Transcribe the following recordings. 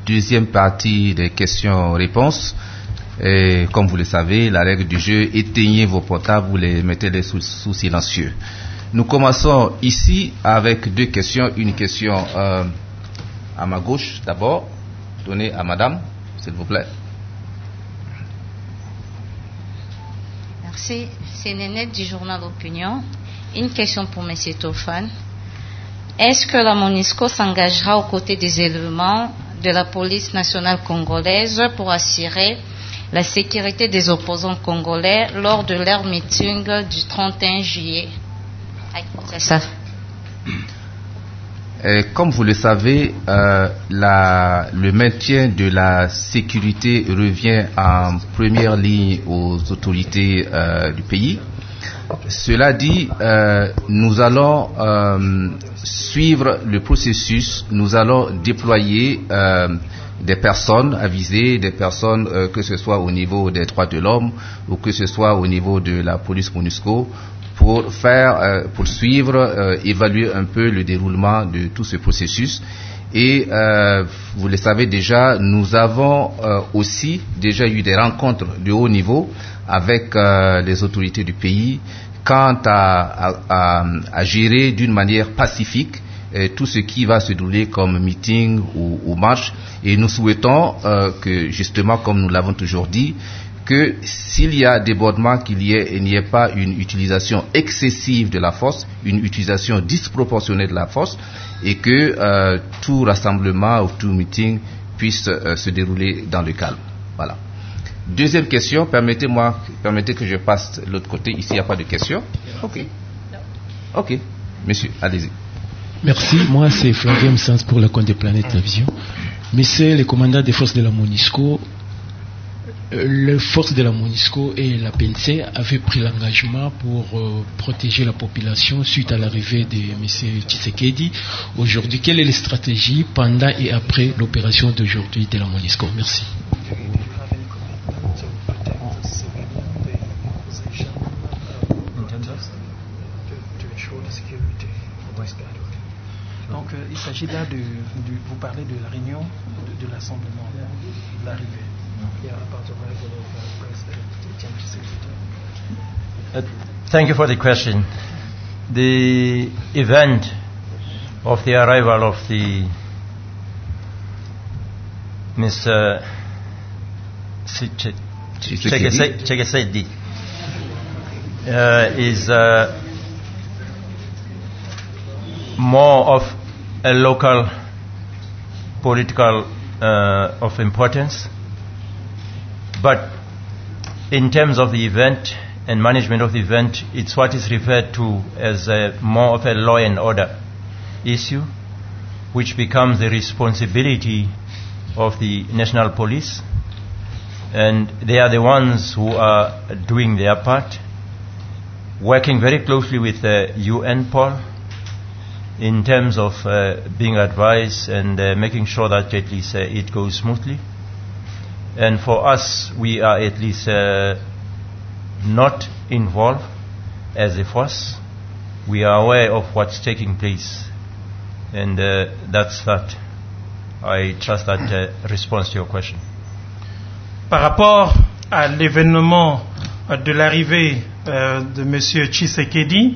deuxième partie des questions-réponses. Et comme vous le savez, la règle du jeu, éteignez vos portables, vous les mettez sous silencieux. Nous commençons ici avec deux questions. Une question à ma gauche d'abord, donnée à madame, s'il vous plaît. Merci. C'est Nénette du journal Opinion. Une question pour M. Tofan. Est-ce que la MONUSCO s'engagera aux côtés des éléments de la police nationale congolaise pour assurer la sécurité des opposants congolais lors de leur meeting du 31 juillet? C'est ça. Comme vous le savez, le maintien de la sécurité revient en première ligne aux autorités du pays. Cela dit, nous allons suivre le processus, nous allons déployer des personnes avisées, des personnes que ce soit au niveau des droits de l'homme ou que ce soit au niveau de la police MONUSCO pour suivre, évaluer un peu le déroulement de tout ce processus. Et vous le savez déjà, nous avons aussi déjà eu des rencontres de haut niveau avec les autorités du pays quant à gérer d'une manière pacifique tout ce qui va se dérouler comme meeting ou marche. Et nous souhaitons que, justement, comme nous l'avons toujours dit, que s'il y a débordement, il n'y ait pas une utilisation excessive de la force, une utilisation disproportionnée de la force, et que tout rassemblement ou tout meeting puisse se dérouler dans le calme. Voilà. Deuxième question, permettez que je passe de l'autre côté. Ici, il n'y a pas de question. Ok. Monsieur, allez-y. Merci. Moi, c'est Flavien Msens pour le compte de Planète Télévision. Monsieur le commandant des forces de la MONUSCO, les forces de la MONUSCO et la PNC avaient pris l'engagement pour protéger la population suite à l'arrivée de M. Tshisekedi. Aujourd'hui, quelle est la stratégie pendant et après l'opération d'aujourd'hui de la MONUSCO? Merci. Donc, il s'agit là vous parlez de la réunion de l'assemblement, de l'arrivée. Thank you for the question. The event of the arrival of the Mr. Tshisekedi is more of a local political of importance, but in terms of the event and management of the event, it's what is referred to as more of a law and order issue, which becomes the responsibility of the national police, and they are the ones who are doing their part, working very closely with the UNPOL in terms of being advised and making sure that at least it goes smoothly. And for us, we are at least not involved as a force. We are aware of what's taking place, and that's that. I trust that response to your question. Par rapport à l'événement de l'arrivée de M. Tshisekedi,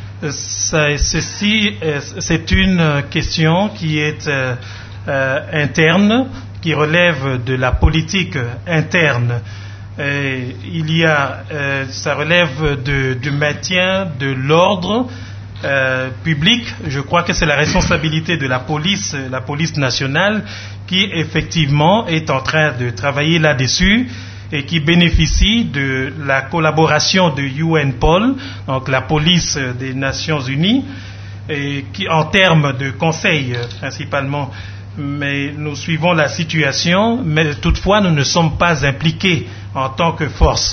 c'est une question qui est interne, qui relève de la politique interne. Ça relève du maintien de l'ordre public. Je crois que c'est la responsabilité de la police nationale qui effectivement est en train de travailler là-dessus et qui bénéficie de la collaboration de UNPOL, donc la police des Nations Unies, et qui en termes de conseil principalement. Mais nous suivons la situation, mais toutefois nous ne sommes pas impliqués en tant que force.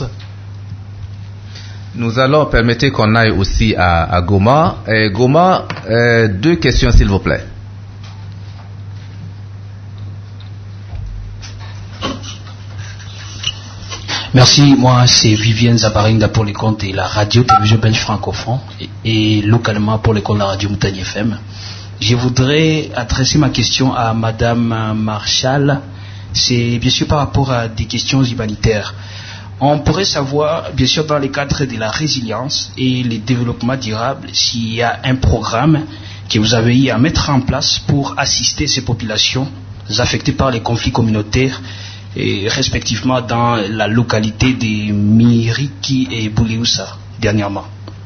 Nous allons permettre qu'on aille aussi à Goma. Goma, deux questions s'il vous plaît. Merci, moi c'est Vivienne Zabarinda pour les comptes de la radio-télévision belge francophone et localement pour les comptes de la radio Moutani FM. Je voudrais adresser ma question à Madame Marshall. C'est bien sûr par rapport à des questions humanitaires. On pourrait savoir, bien sûr, dans le cadre de la résilience et le développement durable, s'il y a un programme que vous avez eu à mettre en place pour assister ces populations affectées par les conflits communautaires, et respectivement dans la localité de Miriki et Bouleusa, dernièrement.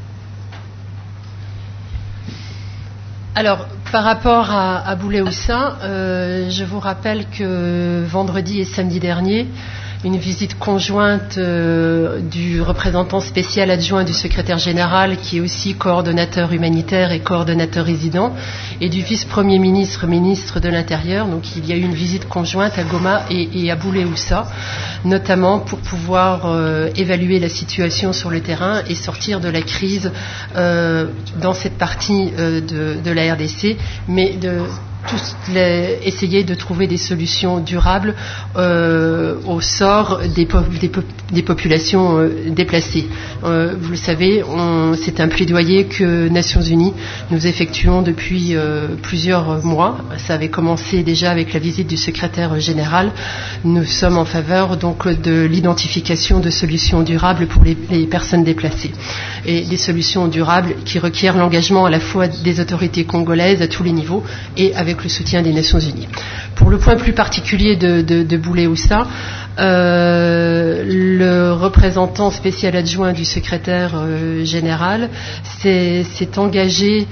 Alors, par rapport à Bouleusa, je vous rappelle que vendredi et samedi dernier, une visite conjointe du représentant spécial adjoint du secrétaire général, qui est aussi coordonnateur humanitaire et coordonnateur résident, et du vice-premier ministre, ministre de l'Intérieur. Donc il y a eu une visite conjointe à Goma et à Bouleusa, notamment pour pouvoir évaluer la situation sur le terrain et sortir de la crise dans cette partie de la RDC, mais essayer de trouver des solutions durables au sort des populations déplacées. Vous le savez, c'est un plaidoyer que Nations Unies nous effectuons depuis plusieurs mois. Ça avait commencé déjà avec la visite du secrétaire général. Nous sommes en faveur donc de l'identification de solutions durables pour les personnes déplacées, et des solutions durables qui requièrent l'engagement à la fois des autorités congolaises à tous les niveaux et avec le soutien des Nations Unies. Pour le point plus particulier de Bouleusa, le représentant spécial adjoint du secrétaire général s'est engagé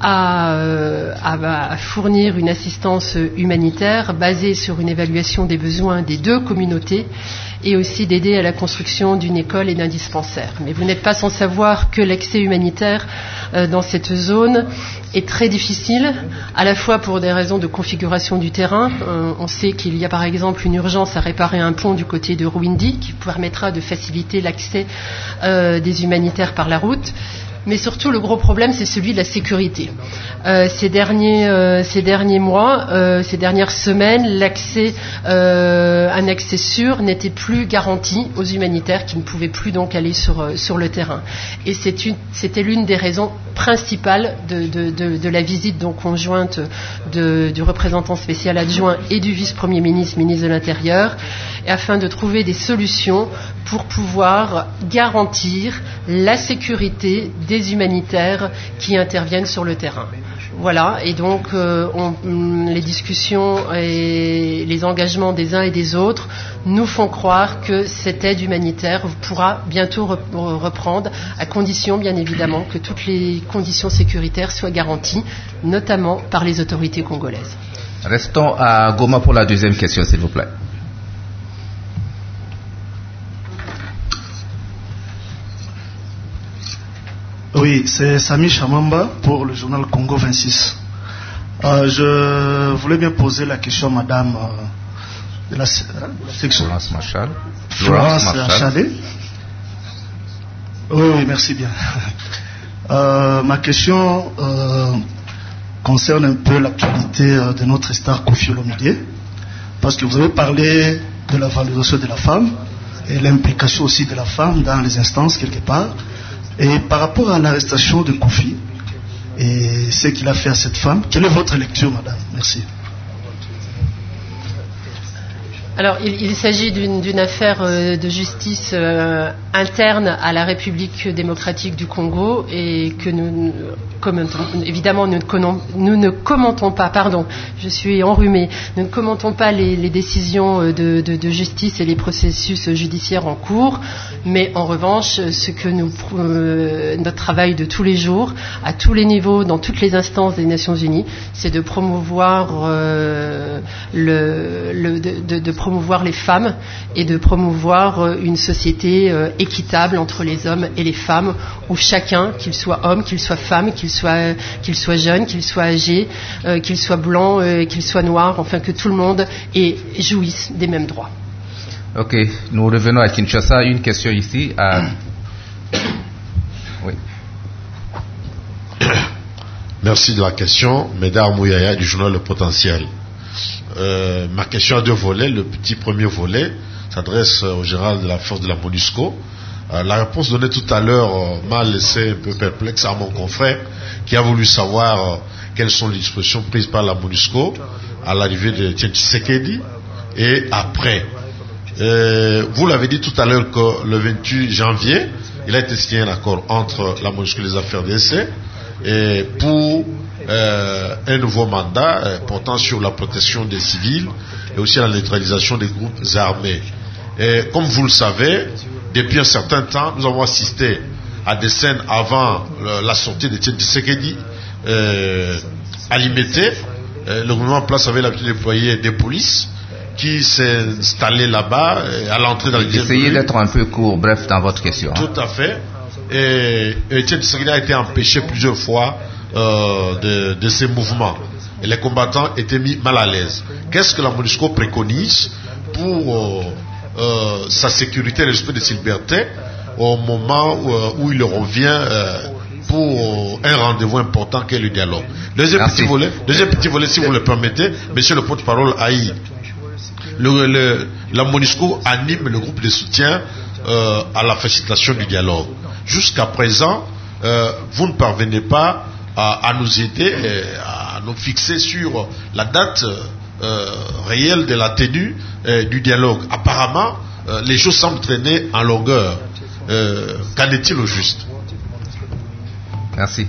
à fournir une assistance humanitaire basée sur une évaluation des besoins des deux communautés, et aussi d'aider à la construction d'une école et d'un dispensaire. Mais vous n'êtes pas sans savoir que l'accès humanitaire dans cette zone est très difficile, à la fois pour des raisons de configuration du terrain. On sait qu'il y a par exemple une urgence à réparer un pont du côté de Rwindi qui permettra de faciliter l'accès des humanitaires par la route. Mais surtout, le gros problème, c'est celui de la sécurité. Ces derniers mois, ces dernières semaines, un accès sûr n'était plus garanti aux humanitaires qui ne pouvaient plus donc aller sur le terrain. Et c'était l'une des raisons principales de la visite donc conjointe du représentant spécial adjoint et du vice-premier ministre, ministre de l'Intérieur, afin de trouver des solutions pour pouvoir garantir la sécurité des humanitaires qui interviennent sur le terrain. Voilà, et donc les discussions et les engagements des uns et des autres nous font croire que cette aide humanitaire pourra bientôt reprendre, à condition bien évidemment que toutes les conditions sécuritaires soient garanties, notamment par les autorités congolaises. Restons à Goma pour la deuxième question, s'il vous plaît. Oui, c'est Sami Chamamba pour le journal Congo 26. Je voulais bien poser la question à madame de la section. Florence Marshall. Florence Marshall. Oui, merci bien. Ma question concerne un peu l'actualité de notre star Koffi Olomide, parce que vous avez parlé de la valorisation de la femme et l'implication aussi de la femme dans les instances quelque part. Et par rapport à l'arrestation de Koffi et ce qu'il a fait à cette femme, quelle est votre lecture, madame? Merci. Alors, il s'agit d'une affaire de justice interne à la République démocratique du Congo, et que nous évidemment nous ne commentons pas, pardon, je suis enrhumée, nous ne commentons pas les décisions de justice et les processus judiciaires en cours, mais en revanche, notre travail de tous les jours, à tous les niveaux, dans toutes les instances des Nations Unies, c'est de promouvoir promouvoir les femmes et de promouvoir une société équitable entre les hommes et les femmes, où chacun, qu'il soit homme, qu'il soit femme, qu'il soit jeune, qu'il soit âgé, qu'il soit blanc, qu'il soit noir, enfin que tout le monde jouisse des mêmes droits. Ok, nous revenons à Kinshasa. Une question ici. Oui. Merci de la question, Mesdames Mouyaya du journal Le Potentiel. Ma question a deux volets. Le petit premier volet s'adresse au général de la force de la MONUSCO. La réponse donnée tout à l'heure m'a laissé un peu perplexe à mon confrère qui a voulu savoir quelles sont les dispositions prises par la MONUSCO à l'arrivée de Tshisekedi et après. Vous l'avez dit tout à l'heure que le 28 janvier, il a été signé un accord entre la MONUSCO et les affaires d'essai pour un nouveau mandat portant sur la protection des civils et aussi la neutralisation des groupes armés. Et comme vous le savez, depuis un certain temps, nous avons assisté à des scènes avant la sortie de Tshisekedi à Limete. Le gouvernement en place avait l'habitude de déployer des polices qui s'est installé là-bas à l'entrée dans les Essayez d'être un peu court, bref, dans votre question. Tout à fait. Et Tshisekedi a été empêché plusieurs fois de ces mouvements. Et les combattants étaient mis mal à l'aise. Qu'est-ce que la MONUSCO préconise pour sa sécurité et le respect de ses libertés au moment où il revient pour un rendez-vous important qu'est le dialogue? Deuxième petit volet, si vous le permettez, monsieur le porte-parole Aïe. La MONUSCO anime le groupe de soutien à la facilitation du dialogue. Jusqu'à présent, vous ne parvenez pas à nous aider, à nous fixer sur la date réelle de la tenue du dialogue. Apparemment, les choses semblent traîner en longueur. Qu'en est-il au juste? Merci.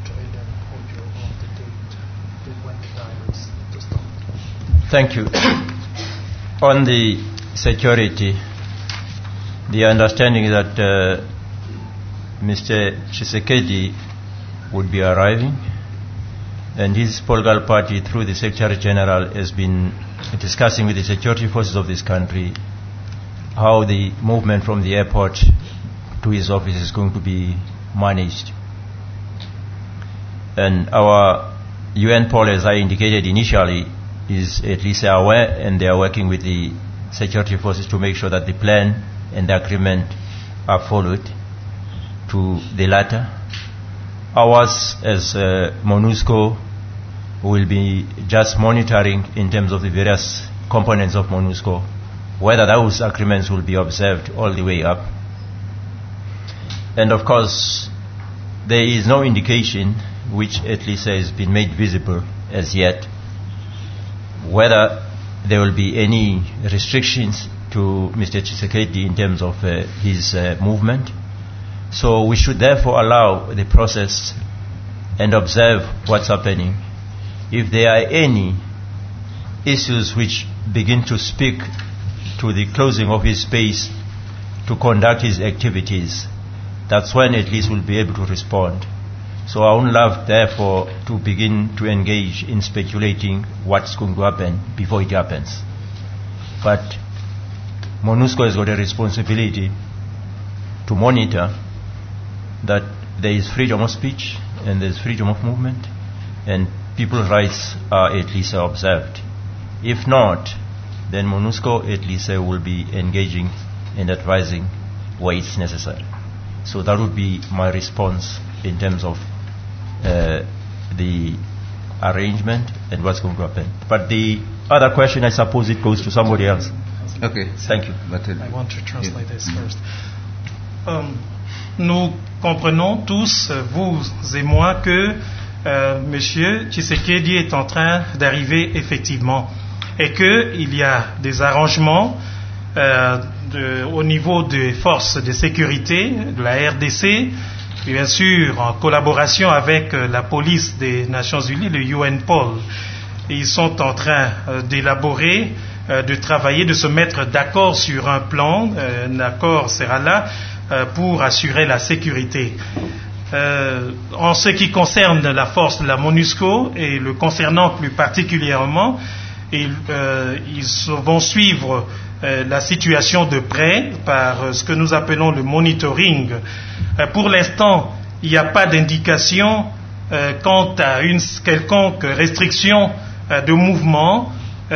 Thank you. On the security, the understanding is that Mr. Tshisekedi would be arriving, and his political party, through the Secretary General, has been discussing with the security forces of this country how the movement from the airport to his office is going to be managed. And our UN poll, as I indicated initially, is at least aware, and they are working with the security forces to make sure that the plan and the agreement are followed to the latter. Ours, as MONUSCO, will be just monitoring in terms of the various components of MONUSCO, whether those agreements will be observed all the way up. And of course, there is no indication, which at least has been made visible as yet, whether there will be any restrictions to Mr. Tshisekedi in terms of his movement. So we should therefore allow the process and observe what's happening. If there are any issues which begin to speak to the closing of his space to conduct his activities, that's when at least we'll be able to respond. So I would love, therefore, to begin to engage in speculating what's going to happen before it happens. But MONUSCO has got a responsibility to monitor that there is freedom of speech and there is freedom of movement and people's rights are at least observed. If not, then MONUSCO at least will be engaging and advising where it's necessary. So that would be my response in terms of the arrangement and what's going to happen. But the other question, I suppose it goes to somebody else. Okay. Thank you. I want to translate this first. Nous comprenons tous, vous et moi, que M. Tshisekedi est en train d'arriver effectivement et qu'il y a des arrangements au niveau des forces de sécurité de la RDC, bien sûr en collaboration avec la police des Nations Unies, le UNPOL. Ils sont en train d'élaborer, de travailler, de se mettre d'accord sur un plan. Un accord sera là pour assurer la sécurité. En ce qui concerne la force de la MONUSCO et le concernant plus particulièrement, ils vont suivre la situation de près par ce que nous appelons le monitoring. Pour l'instant, il n'y a pas d'indication quant à une quelconque restriction de mouvement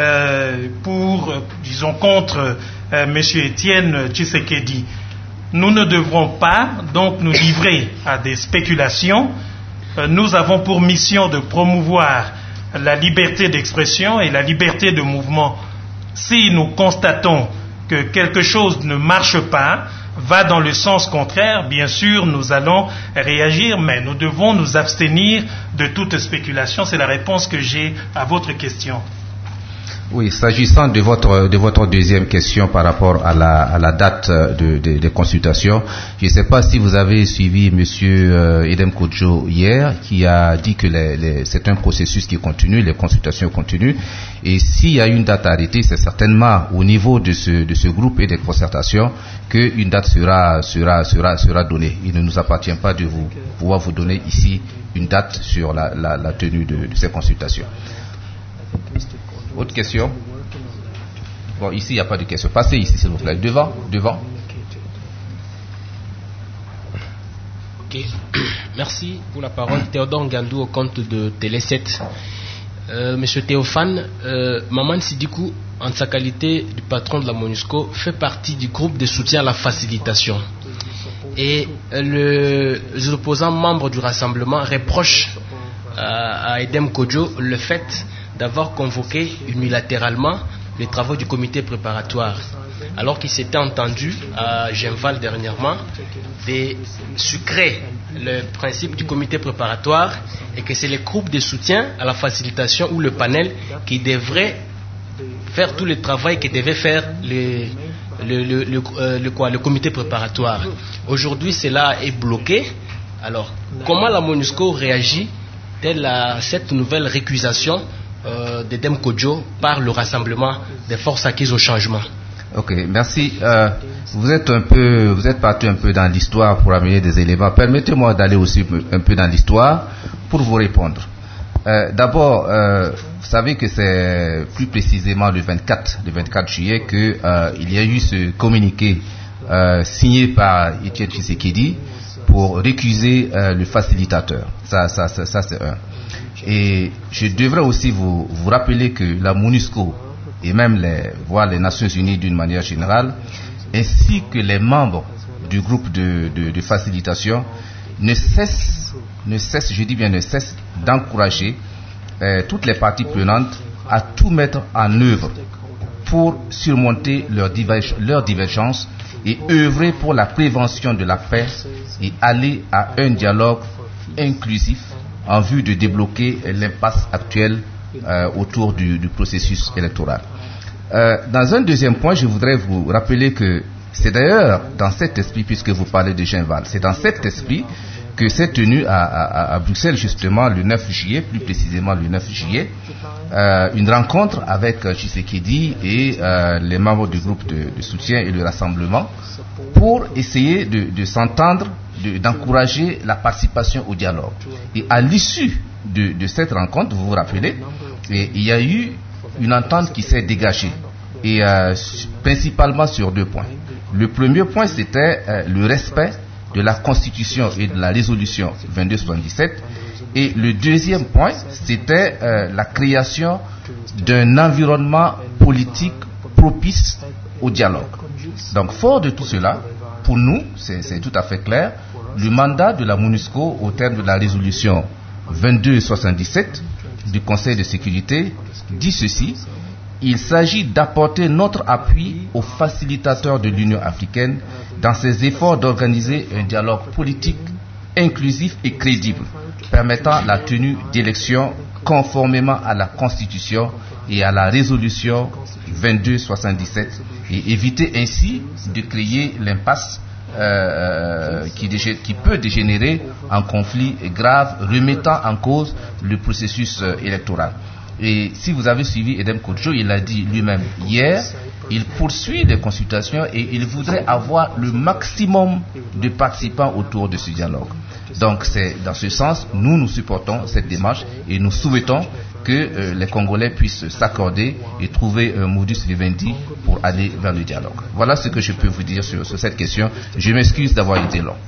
contre M. Étienne Tshisekedi. Nous ne devrons pas donc nous livrer à des spéculations. Nous avons pour mission de promouvoir la liberté d'expression et la liberté de mouvement. Si nous constatons que quelque chose ne marche pas, va dans le sens contraire, bien sûr, nous allons réagir, mais nous devons nous abstenir de toute spéculation. C'est la réponse que j'ai à votre question. Oui, s'agissant de votre deuxième question par rapport à la date des consultations, je ne sais pas si vous avez suivi Monsieur Edem Kodjo hier, qui a dit que c'est un processus qui continue, les consultations continuent, et s'il y a une date arrêtée, c'est certainement au niveau de ce groupe et des concertations qu'une date sera donnée. Il ne nous appartient pas de pouvoir vous donner ici une date sur la tenue de ces consultations. Autre question? Bon, ici, il n'y a pas de question. Passez ici, s'il vous plaît. Devant. Ok. Merci pour la parole. Théodore Ngandou, au compte de Télé 7. Monsieur Théophane, Maman Sidikou, en sa qualité du patron de la MONUSCO, fait partie du groupe de soutien à la facilitation. Et les opposants membres du rassemblement reprochent à Edem Kodjo le fait d'avoir convoqué unilatéralement les travaux du comité préparatoire, alors qu'il s'était entendu à Genval dernièrement de sucrer le principe du comité préparatoire et que c'est le groupe de soutien à la facilitation ou le panel qui devrait faire tout le travail que devait faire le comité préparatoire. Aujourd'hui, cela est bloqué. Alors, comment la MONUSCO réagit-elle à cette nouvelle récusation d'Edem Kodjo par le rassemblement des forces acquises au changement? Ok, merci. Vous êtes parti un peu dans l'histoire pour amener des éléments. Permettez-moi d'aller aussi un peu dans l'histoire pour vous répondre. D'abord, vous savez que c'est plus précisément le 24 juillet qu'il y a eu ce communiqué signé par Etienne Tshisekedi pour récuser le facilitateur. Ça c'est un. Et je devrais aussi vous rappeler que la MONUSCO et même les Nations Unies d'une manière générale, ainsi que les membres du groupe de facilitation ne cessent d'encourager toutes les parties prenantes à tout mettre en œuvre pour surmonter leurs divergences et œuvrer pour la prévention de la paix et aller à un dialogue inclusif en vue de débloquer l'impasse actuelle autour du processus électoral. Dans un deuxième point, je voudrais vous rappeler que c'est d'ailleurs dans cet esprit, puisque vous parlez de Genval, c'est dans cet esprit que s'est tenu à Bruxelles justement le 9 juillet, plus précisément le 9 juillet, une rencontre avec Tshisekedi et les membres du groupe de soutien et le rassemblement pour essayer de s'entendre, d'encourager la participation au dialogue. Et à l'issue de cette rencontre, vous vous rappelez, il y a eu une entente qui s'est dégagée, et principalement sur deux points. Le premier point, c'était le respect de la Constitution et de la résolution 2277, et le deuxième point, c'était la création d'un environnement politique propice au dialogue. Donc, fort de tout cela, pour nous, c'est tout à fait clair, le mandat de la MONUSCO au terme de la résolution 2277 du Conseil de sécurité dit ceci: il s'agit d'apporter notre appui aux facilitateurs de l'Union africaine dans ses efforts d'organiser un dialogue politique inclusif et crédible, permettant la tenue d'élections conformément à la Constitution et à la résolution 2277, et éviter ainsi de créer l'impasse qui peut dégénérer en conflit grave, remettant en cause le processus électoral. Et si vous avez suivi Edem Kodjo, il l'a dit lui-même hier, il poursuit les consultations et il voudrait avoir le maximum de participants autour de ce dialogue. Donc c'est dans ce sens, nous supportons cette démarche et nous souhaitons que les Congolais puissent s'accorder et trouver un modus vivendi pour aller vers le dialogue. Voilà ce que je peux vous dire sur cette question. Je m'excuse d'avoir été long.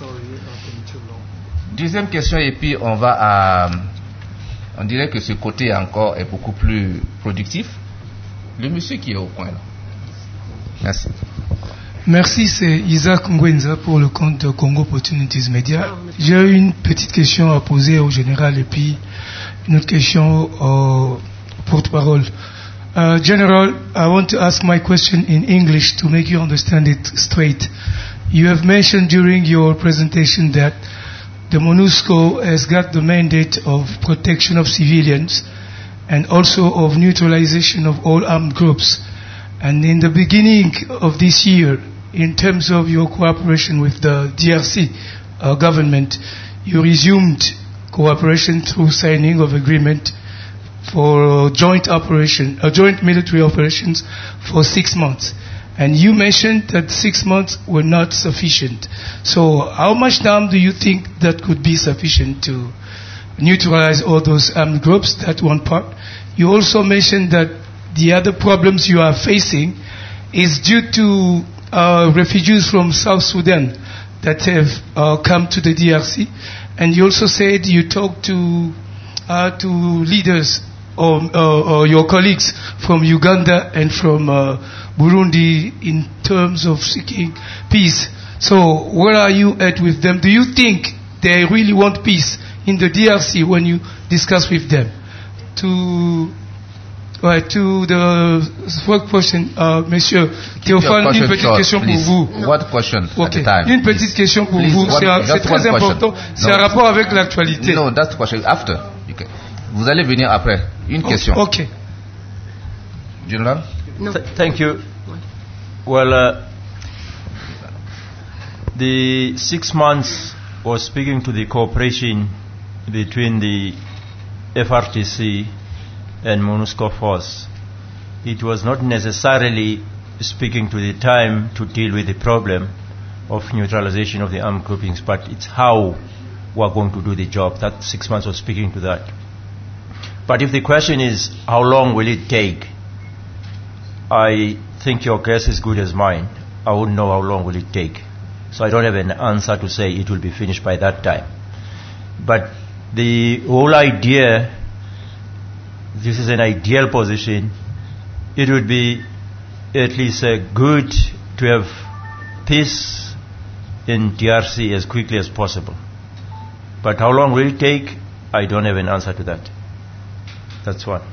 Deuxième question, et puis on dirait que ce côté encore est beaucoup plus productif. Le monsieur qui est au coin là. Merci. Merci, c'est Isaac Ngwenza pour le compte de Congo Opportunities Media. J'ai une petite question à poser au général et puis une autre question au porte-parole. General, I want to ask my question in English to make you understand it straight. You have mentioned during your presentation that the MONUSCO has got the mandate of protection of civilians and also of neutralization of all armed groups. And in the beginning of this year, in terms of your cooperation with the DRC government, you resumed cooperation through signing of agreement for joint military operations for 6 months. And you mentioned that 6 months were not sufficient. So how much time do you think that could be sufficient to neutralize all those armed groups? That's one part. You also mentioned that the other problems you are facing is due to refugees from South Sudan that have come to the DRC. And you also said you talked to leaders or your colleagues from Uganda and from Burundi in terms of seeking peace. So where are you at with them? Do you think they really want peace in the DRC when you discuss with them? To the first question, Monsieur Théophane, une petite question pour vous. What question at the time? Une petite question pour vous. C'est très important. C'est un rapport avec l'actualité. No, that's the question. After. Okay. Vous allez venir après. Une question. Okay. General? No. Thank you. Well, the 6 months was speaking to the cooperation between the FRTC and MONUSCO force. It was not necessarily speaking to the time to deal with the problem of neutralization of the armed groupings, but it's how we're going to do the job. That 6 months was speaking to that. But if the question is how long will it take, I think your guess is good as mine. I wouldn't know how long will it take. So I don't have an answer to say it will be finished by that time. But the whole idea, this is an ideal position. It would be at least good to have peace in DRC as quickly as possible. But how long will it take? I don't have an answer to that. That's one.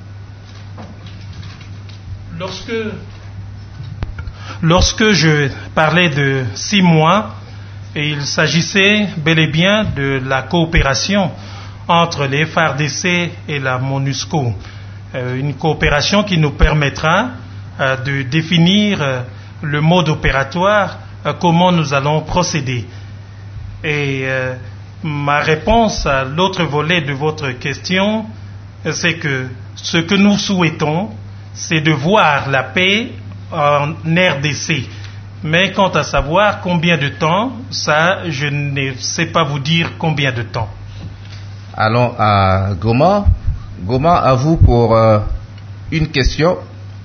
Lorsque je parlais de 6 mois, et il s'agissait bel et bien de la coopération entre les FARDC et la MONUSCO, une coopération qui nous permettra de définir le mode opératoire, comment nous allons procéder. Et ma réponse à l'autre volet de votre question, c'est que ce que nous souhaitons, c'est de voir la paix en RDC. Mais quant à savoir combien de temps, ça, je ne sais pas vous dire combien de temps. Allons à Goma. Goma, à vous pour une question.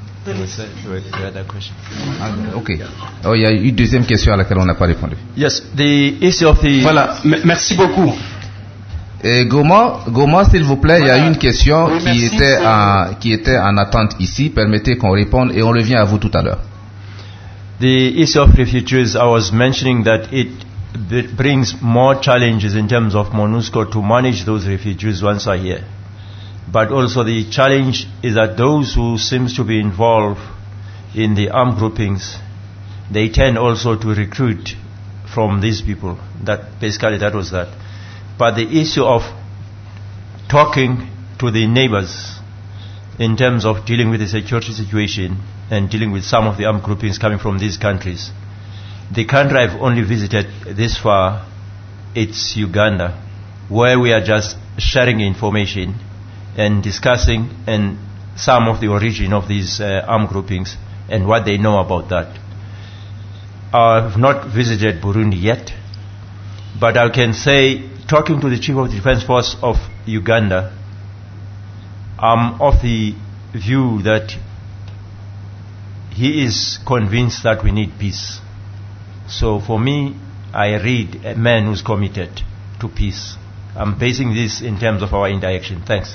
Ok. Oh, il y a une deuxième question à laquelle on n'a pas répondu. Yes, the issue of the... Voilà, merci beaucoup. Et Goma, s'il vous plaît, il y a une question qui était en attente ici. Permettez qu'on réponde et on revient à vous tout à l'heure. The issue of refugees, I was mentioning that it brings more challenges in terms of MONUSCO to manage those refugees once are here. But also the challenge is that those who seems to be involved in the armed groupings, they tend also to recruit from these people. That basically that was that. But the issue of talking to the neighbors in terms of dealing with the security situation and dealing with some of the armed groupings coming from these countries. The country I've only visited this far, it's Uganda, where we are just sharing information and discussing and some of the origin of these armed groupings and what they know about that. I've not visited Burundi yet, but I can say, talking to the Chief of the Defense Force of Uganda, I'm of the view that he is convinced that we need peace. So for me, I read a man who's committed to peace. I'm basing this in terms of our interaction. Thanks.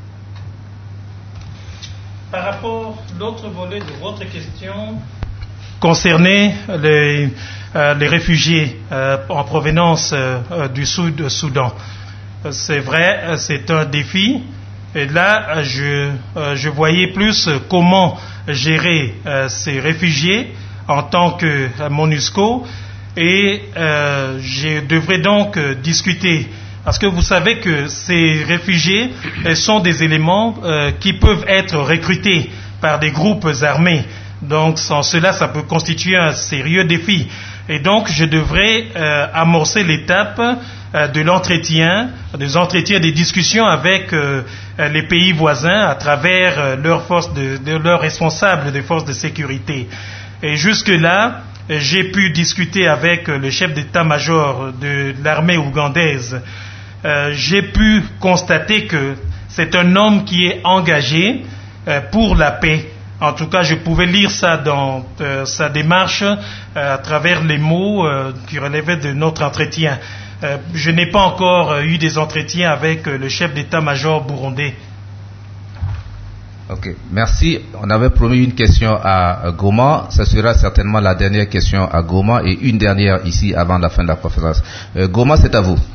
Par rapport à l'autre volet de votre question concernait les réfugiés en provenance du Soudan. C'est vrai, c'est un défi. Et là, je voyais plus comment gérer ces réfugiés en tant que MONUSCO. et je devrais donc discuter. Parce que vous savez que ces réfugiés sont des éléments qui peuvent être recrutés par des groupes armés. Donc sans cela, ça peut constituer un sérieux défi. Et donc je devrais amorcer l'étape de l'entretien, des entretiens, des discussions avec les pays voisins à travers leurs responsables des forces de sécurité. Et jusque-là, j'ai pu discuter avec le chef d'état-major de l'armée ougandaise. J'ai pu constater que c'est un homme qui est engagé pour la paix. En tout cas, je pouvais lire ça dans sa démarche à travers les mots qui relevaient de notre entretien. Je n'ai pas encore eu des entretiens avec le chef d'état-major burundais. Ok, merci. On avait promis une question à Goma. Ce sera certainement la dernière question à Goma et une dernière ici avant la fin de la conférence. Goma, c'est à vous.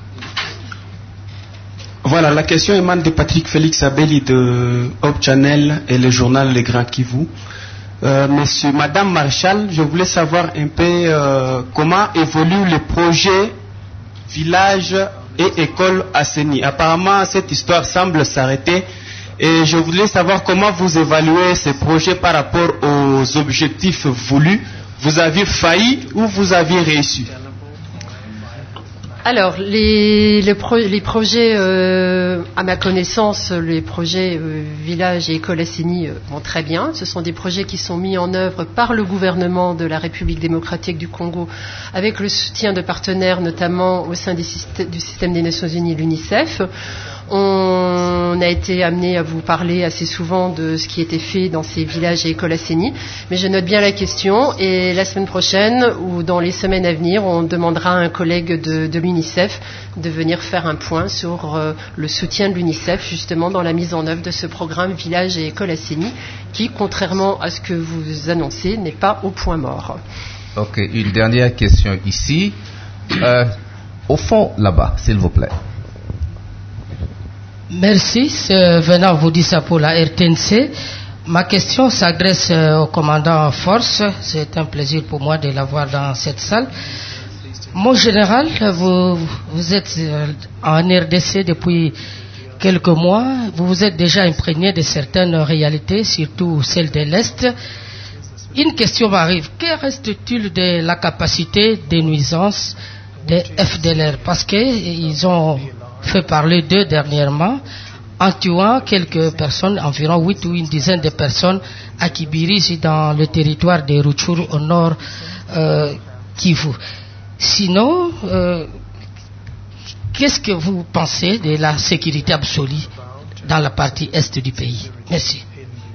Voilà, la question émane de Patrick Félix Abeli de Hope Channel et le journal Le Grand Kivu. Madame Marshall, je voulais savoir un peu comment évolue le projet village et école assainie. Apparemment, cette histoire semble s'arrêter et je voulais savoir comment vous évaluez ce projet par rapport aux objectifs voulus. Vous aviez failli ou vous aviez réussi? Alors, les projets, à ma connaissance, les projets village et école assainie vont très bien. Ce sont des projets qui sont mis en œuvre par le gouvernement de la République démocratique du Congo, avec le soutien de partenaires, notamment au sein du système des Nations Unies, l'UNICEF. On a été amené à vous parler assez souvent de ce qui était fait dans ces villages et écoles assainies, mais je note bien la question et la semaine prochaine ou dans les semaines à venir, on demandera à un collègue de l'UNICEF de venir faire un point sur le soutien de l'UNICEF justement dans la mise en œuvre de ce programme villages et écoles assainies qui, contrairement à ce que vous annoncez, n'est pas au point mort. Ok, une dernière question ici. Au fond, là-bas, s'il vous plaît. Merci, c'est venant vous dire ça pour la RTNC. Ma question s'adresse au commandant en force. C'est un plaisir pour moi de l'avoir dans cette salle. Mon général, vous êtes en RDC depuis quelques mois. Vous vous êtes déjà imprégné de certaines réalités, surtout celles de l'Est. Une question m'arrive. Que reste-t-il de la capacité de nuisance des FDLR? Parce qu'ils ont fait parler d'eux dernièrement en tuant quelques personnes, environ 8 ou une dizaine de personnes à Kibirizi dans le territoire de Rutshuru au nord Kivu. Sinon, qu'est-ce que vous pensez de la sécurité absolue dans la partie est du pays? Merci.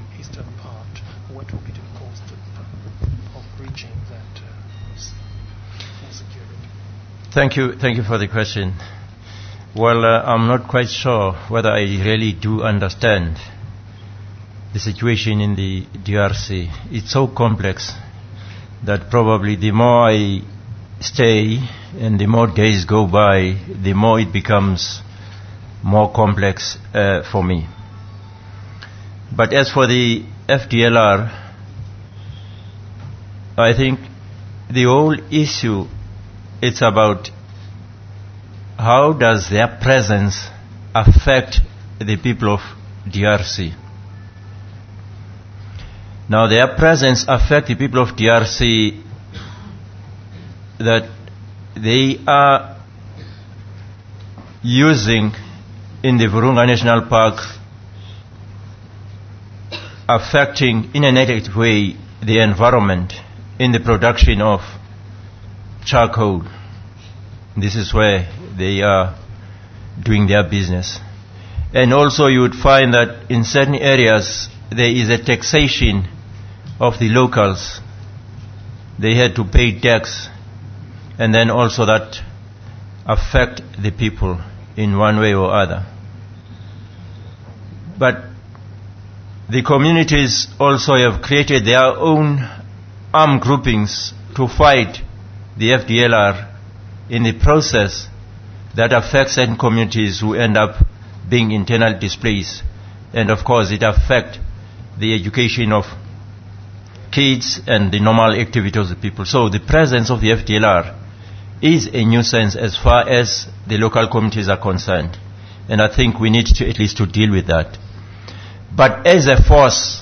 Thank you for the question. Well, I'm not quite sure whether I really do understand the situation in the DRC. It's so complex that probably the more I stay and the more days go by, the more it becomes more complex for me. But as for the FDLR, I think the whole issue, it's about how does their presence affect the people of DRC? Now, their presence affects the people of DRC that they are using in the Virunga National Park, affecting in a negative way the environment in the production of charcoal. This is where they are doing their business. And also you would find that in certain areas there is a taxation of the locals. They had to pay tax, and then also that affect the people in one way or other. But the communities also have created their own armed groupings to fight the FDLR in the process that affects certain communities who end up being internally displaced. And of course it affects the education of kids and the normal activities of the people. So the presence of the FDLR is a nuisance as far as the local communities are concerned. And I think we need to at least to deal with that. But as a force,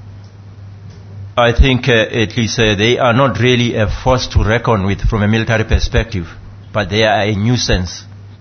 I think at least they are not really a force to reckon with from a military perspective, but they are a nuisance.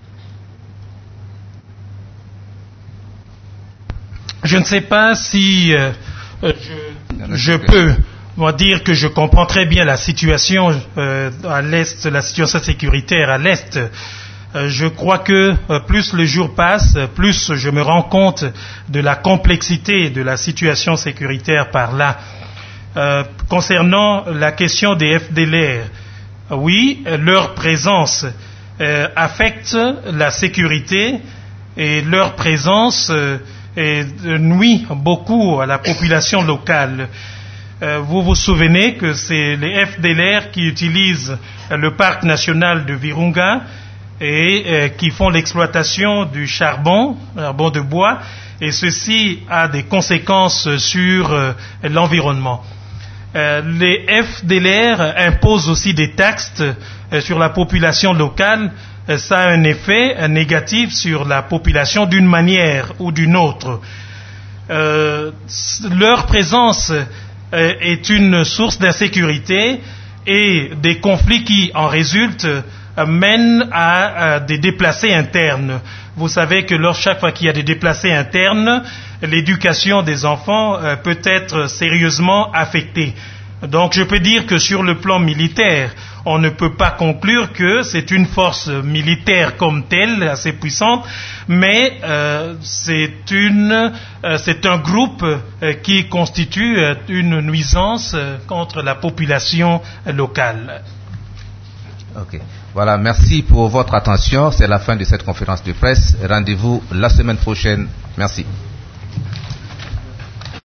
Je ne sais pas si je peux dire que je comprends très bien la situation à l'Est, la situation sécuritaire à l'Est. Je crois que plus le jour passe, plus je me rends compte de la complexité de la situation sécuritaire par là. Concernant la question des FDLR, oui, leur présence affecte la sécurité et leur présence nuit beaucoup à la population locale. Vous vous souvenez que c'est les FDLR qui utilisent le parc national de Virunga et qui font l'exploitation du charbon de bois, et ceci a des conséquences sur l'environnement. Les FDLR imposent aussi des taxes sur la population locale. Ça a un effet négatif sur la population d'une manière ou d'une autre. Leur présence est une source d'insécurité et des conflits qui en résultent mènent à des déplacés internes. Vous savez que chaque fois qu'il y a des déplacés internes, l'éducation des enfants peut être sérieusement affectée. Donc je peux dire que sur le plan militaire, on ne peut pas conclure que c'est une force militaire comme telle, assez puissante, mais c'est un groupe qui constitue une nuisance contre la population locale. Ok. Voilà, merci pour votre attention. C'est la fin de cette conférence de presse. Rendez-vous la semaine prochaine. Merci.